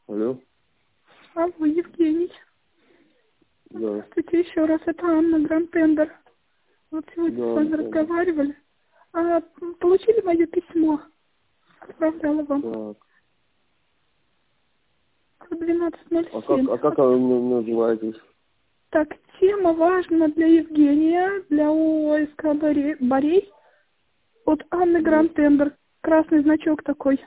Алло. Алло, Евгений. Да. Здравствуйте еще раз. Это Анна Гранд-Тендер. Вот сегодня Да, с вами да. разговаривали. Получили мое письмо? Отправляла вам. Так. В 12:07. Как вы называетесь? Так, тема важна для Евгения, для ОСК Борей. От Анны Нет, Гранд-Тендер. Красный значок такой.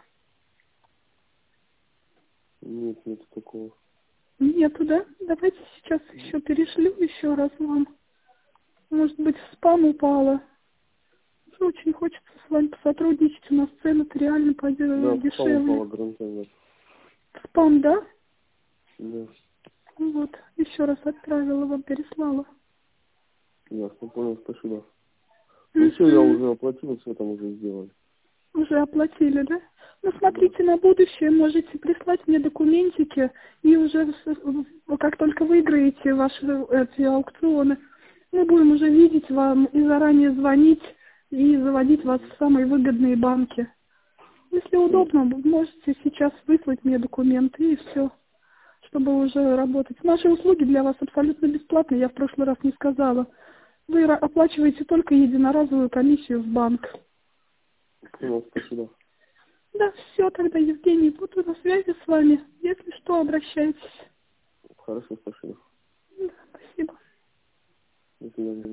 нет такого. Нету, да? Давайте сейчас еще перешлю еще раз вам. Может быть, в спам упало. Очень хочется с вами посотрудничать. У нас цены-то реально Да, спам дешевле. упала Гранд-Тендер. Спам, да? Да. Вот. Еще раз отправила вам, переслала. Ясно, понял, спасибо. Ну все, я уже оплатил, все там уже сделали. Уже оплатили, да? Ну, Да. смотрите, на будущее можете прислать мне документики, и уже как только выиграете ваши эти аукционы, мы будем уже видеть вам и заранее звонить, и заводить вас в самые выгодные банки. Если удобно, вы можете сейчас выслать мне документы, и все, чтобы уже работать. Наши услуги для вас абсолютно бесплатные, я в прошлый раз не сказала. Вы оплачиваете только единоразовую комиссию в банк. Понял, спасибо. Да, все тогда, Евгений, буду на связи с вами. Если что, обращайтесь. Хорошо, спасибо. Да, спасибо. До свидания.